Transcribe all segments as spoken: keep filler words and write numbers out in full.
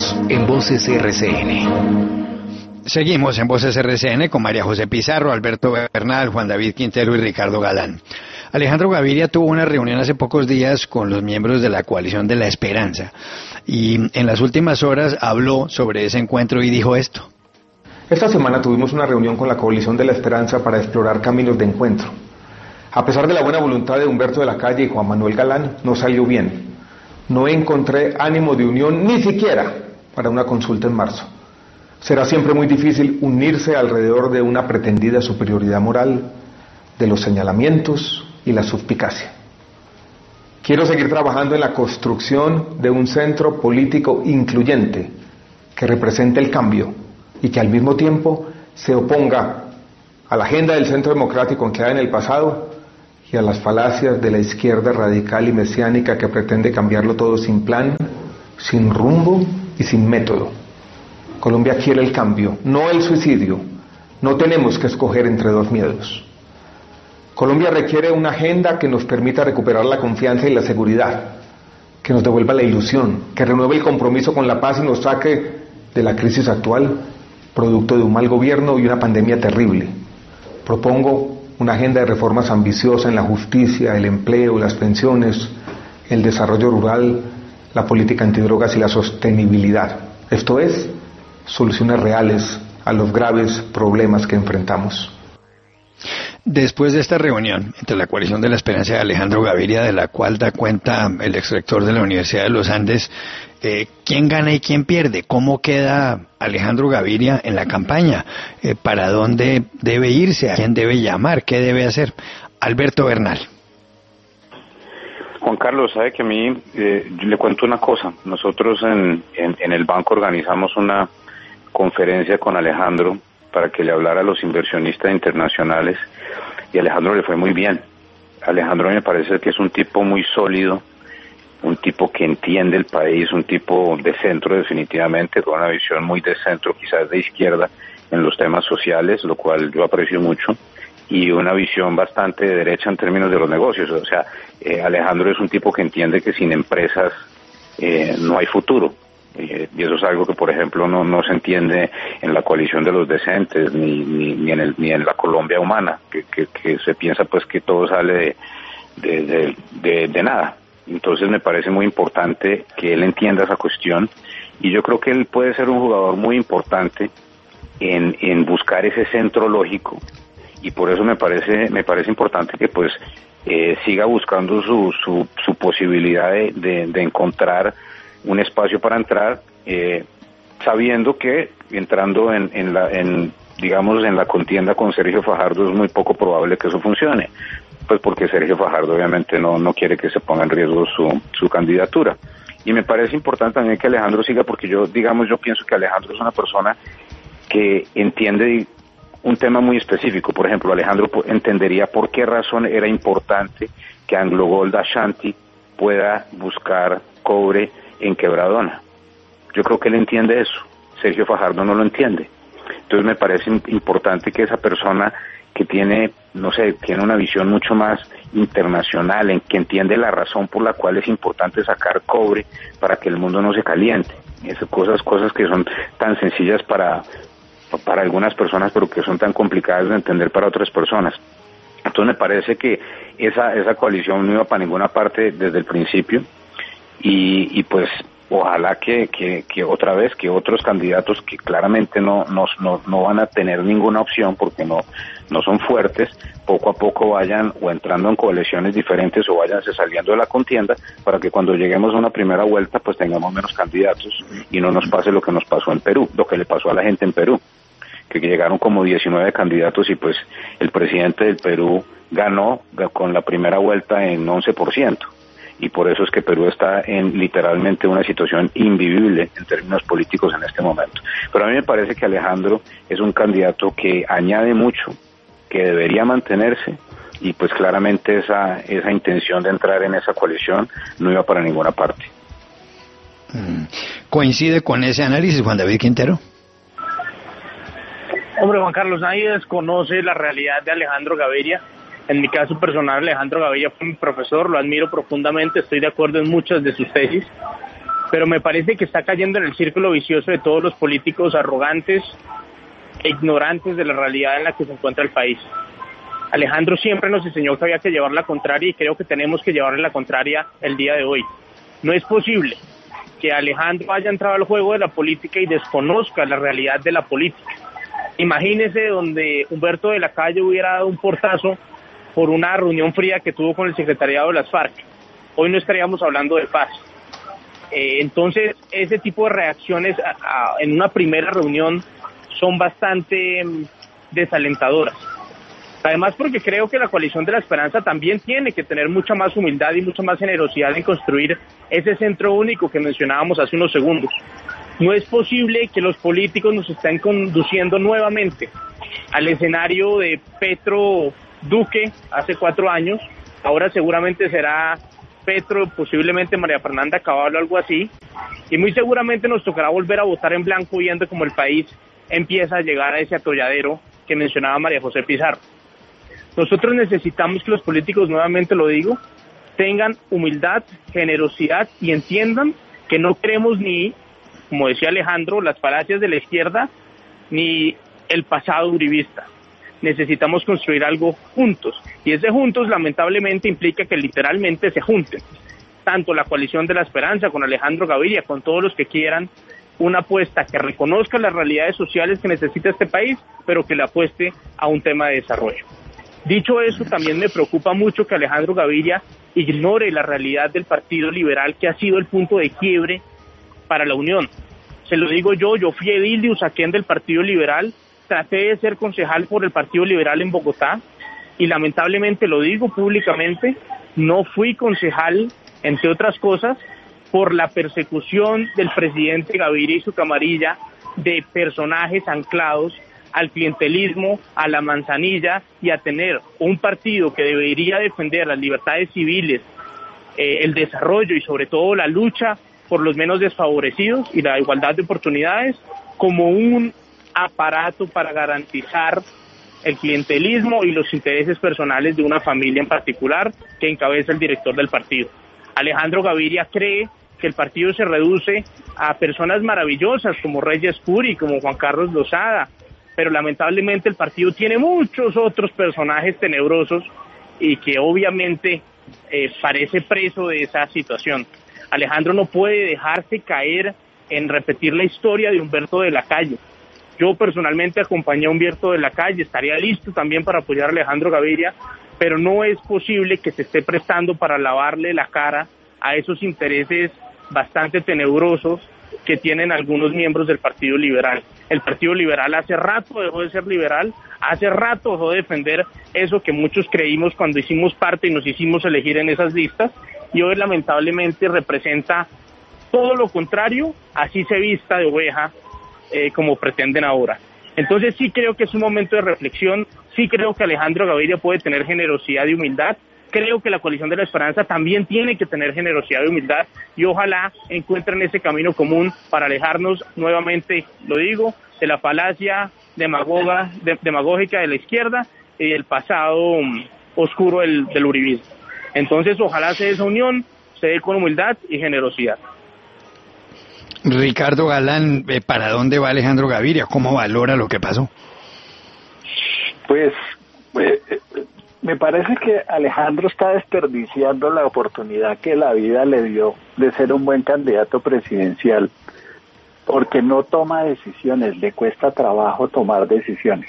en Voces R C N. Seguimos en Voces R C N con María José Pizarro, Alberto Bernal, Juan David Quintero y Ricardo Galán. Alejandro Gaviria tuvo una reunión hace pocos días con los miembros de la Coalición de la Esperanza y en las últimas horas habló sobre ese encuentro y dijo esto. Esta semana tuvimos una reunión con la Coalición de la Esperanza para explorar caminos de encuentro. A pesar de la buena voluntad de Humberto de la Calle y Juan Manuel Galán, no salió bien. No encontré ánimo de unión ni siquiera para una consulta en marzo. Será siempre muy difícil unirse alrededor de una pretendida superioridad moral, de los señalamientos y la suspicacia. Quiero seguir trabajando en la construcción de un centro político incluyente que represente el cambio y que al mismo tiempo se oponga a la agenda del centro democrático anclada en el pasado y a las falacias de la izquierda radical y mesiánica que pretende cambiarlo todo sin plan, sin rumbo y sin método. Colombia quiere el cambio, no el suicidio. No tenemos que escoger entre dos miedos. Colombia requiere una agenda que nos permita recuperar la confianza y la seguridad, que nos devuelva la ilusión, que renueve el compromiso con la paz y nos saque de la crisis actual, producto de un mal gobierno y una pandemia terrible. Propongo una agenda de reformas ambiciosa en la justicia, el empleo, las pensiones, el desarrollo rural, la política antidrogas y la sostenibilidad. Esto es, soluciones reales a los graves problemas que enfrentamos. Después de esta reunión entre la Coalición de la Esperanza de Alejandro Gaviria, de la cual da cuenta el exrector de la Universidad de los Andes, eh, ¿quién gana y quién pierde? ¿Cómo queda Alejandro Gaviria en la campaña? Eh, ¿Para dónde debe irse? ¿A quién debe llamar? ¿Qué debe hacer? Alberto Bernal. Juan Carlos, sabe que a mí, eh, yo le cuento una cosa. Nosotros en, en, en el banco organizamos una conferencia con Alejandro para que le hablara a los inversionistas internacionales y a Alejandro le fue muy bien. Alejandro me parece que es un tipo muy sólido, un tipo que entiende el país, un tipo de centro definitivamente, con una visión muy de centro, quizás de izquierda en los temas sociales, lo cual yo aprecio mucho, y una visión bastante de derecha en términos de los negocios. O sea, eh, Alejandro es un tipo que entiende que sin empresas eh, no hay futuro. Y eso es algo que, por ejemplo, no, no se entiende en la coalición de los decentes, ni, ni, ni, en, el, ni en la Colombia humana, que, que, que se piensa pues que todo sale de, de, de, de, de nada. Entonces me parece muy importante que él entienda esa cuestión, y yo creo que él puede ser un jugador muy importante en, en buscar ese centro lógico, y por eso me parece, me parece importante que pues eh, siga buscando su, su, su posibilidad de, de, de encontrar un espacio para entrar, eh, sabiendo que entrando en, en la, en, digamos, en la contienda con Sergio Fajardo es muy poco probable que eso funcione, pues porque Sergio Fajardo obviamente no, no quiere que se ponga en riesgo su, su candidatura. Y me parece importante también que Alejandro siga, porque yo, digamos, yo pienso que Alejandro es una persona que entiende un tema muy específico. Por ejemplo, Alejandro entendería por qué razón era importante que Anglo Gold Ashanti pueda buscar cobre en Quebradona. Yo creo que él entiende eso. Sergio Fajardo no lo entiende. Entonces me parece importante que esa persona que tiene, no sé, tiene una visión mucho más internacional, en que entiende la razón por la cual es importante sacar cobre para que el mundo no se caliente. Esas cosas, cosas que son tan sencillas para, para algunas personas, pero que son tan complicadas de entender para otras personas. Entonces me parece que esa, esa coalición no iba para ninguna parte desde el principio. Y, y pues ojalá que, que, que otra vez que otros candidatos que claramente no, no, no, no van a tener ninguna opción porque no, no son fuertes, poco a poco vayan o entrando en coaliciones diferentes o váyanse saliendo de la contienda, para que cuando lleguemos a una primera vuelta pues tengamos menos candidatos y no nos pase lo que nos pasó en Perú, lo que le pasó a la gente en Perú, que llegaron como diecinueve candidatos y pues el presidente del Perú ganó con la primera vuelta en once por ciento. Y por eso es que Perú está en literalmente una situación invivible en términos políticos en este momento. Pero a mí me parece que Alejandro es un candidato que añade mucho, que debería mantenerse, y pues claramente esa esa intención de entrar en esa coalición no iba para ninguna parte. ¿Coincide con ese análisis, Juan David Quintero? Hombre, Juan Carlos, nadie desconoce la realidad de Alejandro Gaviria. En mi caso personal, Alejandro Gaviria fue mi profesor, lo admiro profundamente, estoy de acuerdo en muchas de sus tesis, pero me parece que está cayendo en el círculo vicioso de todos los políticos arrogantes e ignorantes de la realidad en la que se encuentra el país. Alejandro siempre nos enseñó que había que llevar la contraria y creo que tenemos que llevarle la contraria el día de hoy. No es posible que Alejandro haya entrado al juego de la política y desconozca la realidad de la política. Imagínese donde Humberto de la Calle hubiera dado un portazo por una reunión fría que tuvo con el secretariado de las FARC. Hoy no estaríamos hablando de paz. Eh, entonces, ese tipo de reacciones a, a, en una primera reunión son bastante um, desalentadoras. Además, porque creo que la coalición de la esperanza también tiene que tener mucha más humildad y mucha más generosidad en construir ese centro único que mencionábamos hace unos segundos. No es posible que los políticos nos estén conduciendo nuevamente al escenario de Petro Duque hace cuatro años, ahora seguramente será Petro, posiblemente María Fernanda Cabal o algo así, y muy seguramente nos tocará volver a votar en blanco viendo cómo el país empieza a llegar a ese atolladero que mencionaba María José Pizarro. Nosotros necesitamos que los políticos, nuevamente lo digo, tengan humildad, generosidad y entiendan que no queremos ni, como decía Alejandro, las falacias de la izquierda ni el pasado uribista. Necesitamos construir algo juntos y ese juntos lamentablemente implica que literalmente se junten tanto la coalición de la esperanza con Alejandro Gaviria, con todos los que quieran una apuesta que reconozca las realidades sociales que necesita este país, pero que le apueste a un tema de desarrollo. Dicho eso, también me preocupa mucho que Alejandro Gaviria ignore la realidad del Partido Liberal, que ha sido el punto de quiebre para la Unión. Se lo digo yo, yo fui edil de Usaquén del Partido Liberal, traté de ser concejal por el Partido Liberal en Bogotá y lamentablemente lo digo públicamente, no fui concejal, entre otras cosas, por la persecución del presidente Gaviria y su camarilla de personajes anclados al clientelismo, a la manzanilla y a tener un partido que debería defender las libertades civiles, eh, el desarrollo y sobre todo la lucha por los menos desfavorecidos y la igualdad de oportunidades como un aparato para garantizar el clientelismo y los intereses personales de una familia en particular que encabeza el director del partido. Alejandro Gaviria cree que el partido se reduce a personas maravillosas como Reyes Curi, como Juan Carlos Lozada, pero lamentablemente el partido tiene muchos otros personajes tenebrosos y que obviamente eh, parece preso de esa situación. Alejandro no puede dejarse caer en repetir la historia de Humberto de la Calle. Yo personalmente acompañé a Humberto de la Calle, estaría listo también para apoyar a Alejandro Gaviria, pero no es posible que se esté prestando para lavarle la cara a esos intereses bastante tenebrosos que tienen algunos miembros del Partido Liberal. El Partido Liberal hace rato dejó de ser liberal, hace rato dejó de defender eso que muchos creímos cuando hicimos parte y nos hicimos elegir en esas listas, y hoy lamentablemente representa todo lo contrario, así se vista de oveja eh, como pretenden ahora. Entonces sí creo que es un momento de reflexión, sí creo que Alejandro Gaviria puede tener generosidad y humildad, creo que la coalición de la esperanza también tiene que tener generosidad y humildad y ojalá encuentren ese camino común para alejarnos nuevamente, lo digo, de la falacia demagoga, de, demagógica de la izquierda y del pasado um, oscuro del, del uribismo. Entonces ojalá se dé esa unión, se dé con humildad y generosidad. Ricardo Galán, ¿para dónde va Alejandro Gaviria? ¿Cómo valora lo que pasó? Pues eh, me parece que Alejandro está desperdiciando la oportunidad que la vida le dio de ser un buen candidato presidencial, porque no toma decisiones, le cuesta trabajo tomar decisiones.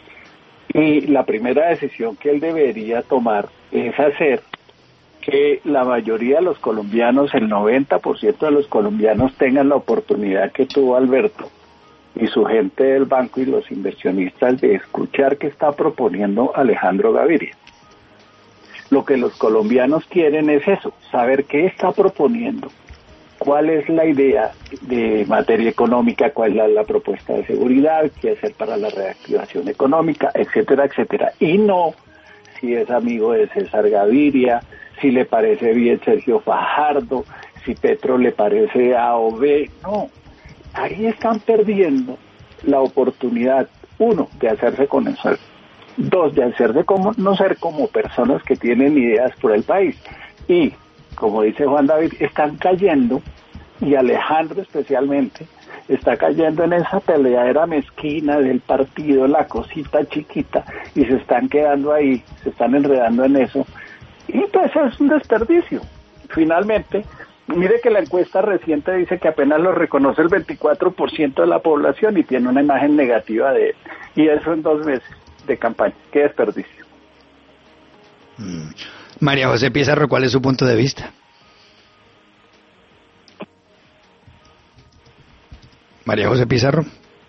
Y la primera decisión que él debería tomar es hacer que la mayoría de los colombianos, el noventa por ciento de los colombianos, tengan la oportunidad que tuvo Alberto y su gente del banco y los inversionistas de escuchar qué está proponiendo Alejandro Gaviria. Lo que los colombianos quieren es eso, saber qué está proponiendo, cuál es la idea de materia económica, cuál es la propuesta de seguridad, qué hacer para la reactivación económica, etcétera, etcétera. Y no si es amigo de César Gaviria, si le parece bien Sergio Fajardo, si Petro le parece A o B. No, ahí están perdiendo la oportunidad, uno, de hacerse conocer, dos, de hacerse conocer como personas que tienen ideas por el país. Y, como dice Juan David, están cayendo y Alejandro especialmente, está cayendo en esa peleadera mezquina del partido, la cosita chiquita, y se están quedando ahí, se están enredando en eso, y pues es un desperdicio. Finalmente, mire que la encuesta reciente dice que apenas lo reconoce el veinticuatro por ciento de la población y tiene una imagen negativa de él, y eso en dos meses de campaña. ¡Qué desperdicio! Mm. María José Pizarro, ¿cuál es su punto de vista? María José Pizarro.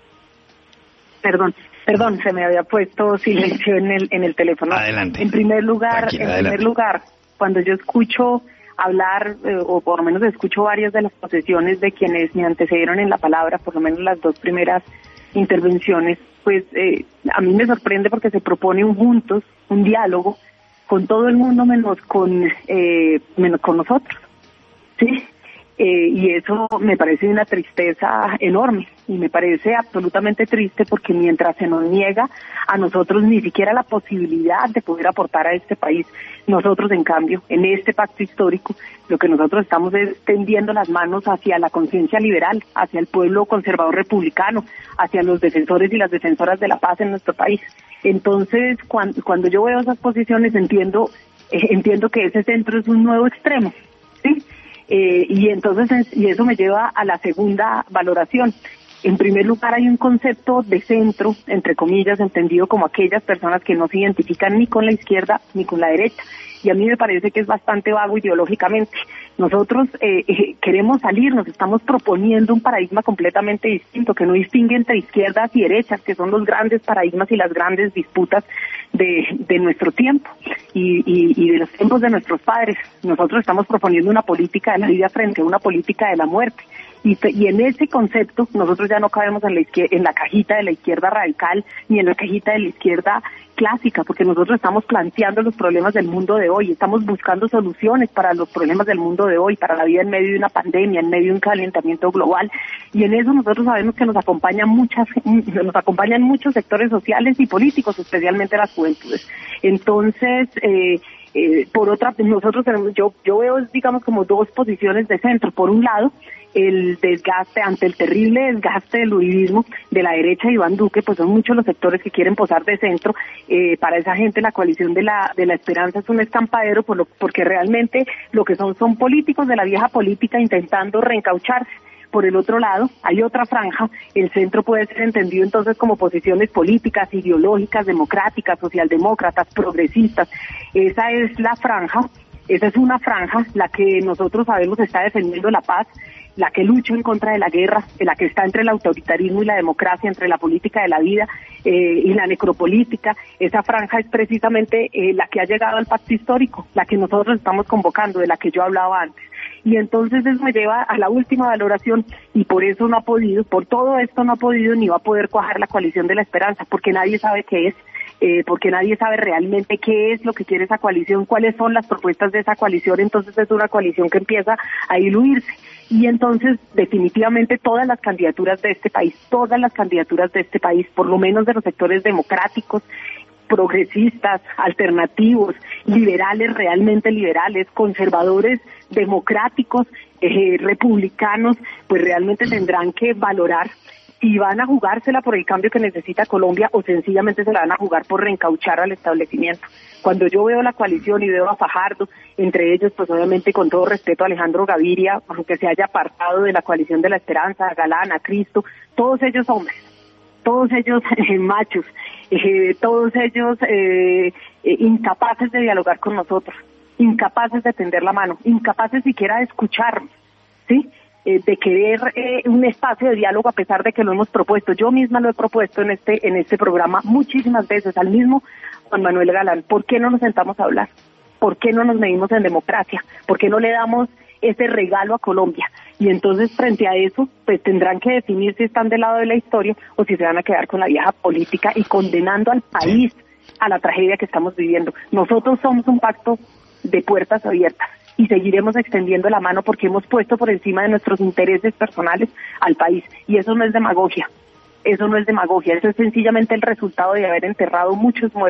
Perdón, perdón, se me había puesto silencio en el en el teléfono. Adelante. En primer lugar, Tranquila, en adelante. primer lugar, cuando yo escucho hablar, eh, o por lo menos escucho varias de las posesiones de quienes me antecedieron en la palabra, por lo menos las dos primeras intervenciones, pues eh, a mí me sorprende porque se propone un juntos, un diálogo con todo el mundo menos con eh, menos con nosotros, ¿sí? Eh, y eso me parece una tristeza enorme y me parece absolutamente triste porque mientras se nos niega a nosotros ni siquiera la posibilidad de poder aportar a este país, nosotros en cambio en este pacto histórico lo que nosotros estamos es tendiendo las manos hacia la conciencia liberal, hacia el pueblo conservador republicano, hacia los defensores y las defensoras de la paz en nuestro país. Entonces cuando, cuando yo veo esas posiciones entiendo eh, entiendo que ese centro es un nuevo extremo, ¿sí? Eh, y entonces y eso me lleva a la segunda valoración. En primer lugar, hay un concepto de centro, entre comillas, entendido como aquellas personas que no se identifican ni con la izquierda ni con la derecha. Y a mí me parece que es bastante vago ideológicamente. Nosotros eh, eh, queremos salir, nos estamos proponiendo un paradigma completamente distinto, que no distingue entre izquierdas y derechas, que son los grandes paradigmas y las grandes disputas de, de nuestro tiempo y, y, y de los tiempos de nuestros padres. Nosotros estamos proponiendo una política de la vida frente a una política de la muerte. Y, y en ese concepto nosotros ya no cabemos en la, izquier- en la cajita de la izquierda radical ni en la cajita de la izquierda clásica, porque nosotros estamos planteando los problemas del mundo de hoy, estamos buscando soluciones para los problemas del mundo de hoy, para la vida en medio de una pandemia, en medio de un calentamiento global, y en eso nosotros sabemos que nos acompañan muchas, nos acompañan muchos sectores sociales y políticos, especialmente las juventudes. Entonces, eh, eh, por otra, nosotros tenemos, yo, yo veo, digamos, como dos posiciones de centro. Por un lado, el desgaste, ante el terrible desgaste del uribismo de la derecha de Iván Duque, pues son muchos los sectores que quieren posar de centro. Eh, para esa gente la coalición de la de la esperanza es un escampadero, por lo, porque realmente lo que son son políticos de la vieja política intentando reencaucharse. Por el otro lado, hay otra franja, el centro puede ser entendido entonces como posiciones políticas, ideológicas, democráticas, socialdemócratas, progresistas. Esa es la franja, esa es una franja, la que nosotros sabemos está defendiendo la paz, la que lucha en contra de la guerra, la que está entre el autoritarismo y la democracia, entre la política de la vida eh, y la necropolítica. Esa franja es precisamente eh, la que ha llegado al pacto histórico, la que nosotros estamos convocando, de la que yo hablaba antes. Y entonces eso me lleva a la última valoración, y por eso no ha podido, por todo esto no ha podido ni va a poder cuajar la coalición de la esperanza, porque nadie sabe qué es, eh, porque nadie sabe realmente qué es lo que quiere esa coalición, cuáles son las propuestas de esa coalición. Entonces es una coalición que empieza a diluirse. Y entonces, definitivamente, todas las candidaturas de este país, todas las candidaturas de este país, por lo menos de los sectores democráticos, progresistas, alternativos, liberales, realmente liberales, conservadores, democráticos, eh, republicanos, pues realmente tendrán que valorar si van a jugársela por el cambio que necesita Colombia o sencillamente se la van a jugar por reencauchar al establecimiento. Cuando yo veo la coalición y veo a Fajardo, entre ellos, pues obviamente con todo respeto a Alejandro Gaviria, aunque se haya apartado de la coalición de la esperanza, a Galán, a Cristo, todos ellos hombres, todos ellos eh, machos, eh, todos ellos eh, eh, incapaces de dialogar con nosotros, incapaces de tender la mano, incapaces siquiera de escucharnos, ¿sí?, eh, de querer eh, un espacio de diálogo a pesar de que lo hemos propuesto. Yo misma lo he propuesto en este en este programa muchísimas veces al mismo Juan Manuel Galán. ¿Por qué no nos sentamos a hablar? ¿Por qué no nos medimos en democracia? ¿Por qué no le damos ese regalo a Colombia? Y entonces, frente a eso, pues tendrán que definir si están del lado de la historia o si se van a quedar con la vieja política y condenando al país a la tragedia que estamos viviendo. Nosotros somos un pacto de puertas abiertas y seguiremos extendiendo la mano porque hemos puesto por encima de nuestros intereses personales al país. Y eso no es demagogia, eso no es demagogia, eso es sencillamente el resultado de haber enterrado muchos muertos,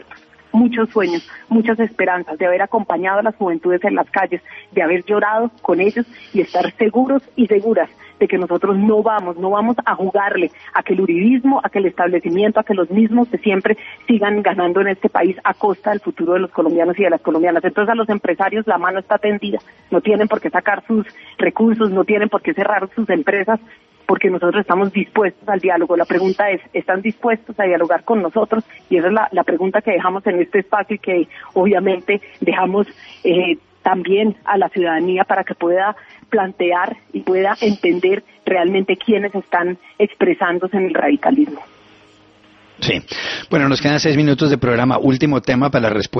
muchos sueños, muchas esperanzas, de haber acompañado a las juventudes en las calles, de haber llorado con ellos y estar seguros y seguras de que nosotros no vamos, no vamos a jugarle a que el uribismo, a que el establecimiento, a que los mismos de siempre sigan ganando en este país a costa del futuro de los colombianos y de las colombianas. Entonces a los empresarios la mano está tendida, no tienen por qué sacar sus recursos, no tienen por qué cerrar sus empresas, porque nosotros estamos dispuestos al diálogo. La pregunta es, ¿están dispuestos a dialogar con nosotros? Y esa es la, la pregunta que dejamos en este espacio y que obviamente dejamos eh, también a la ciudadanía para que pueda plantear y pueda entender realmente quiénes están expresándose en el radicalismo. Sí. Bueno, nos quedan seis minutos de programa. Último tema para la respuesta.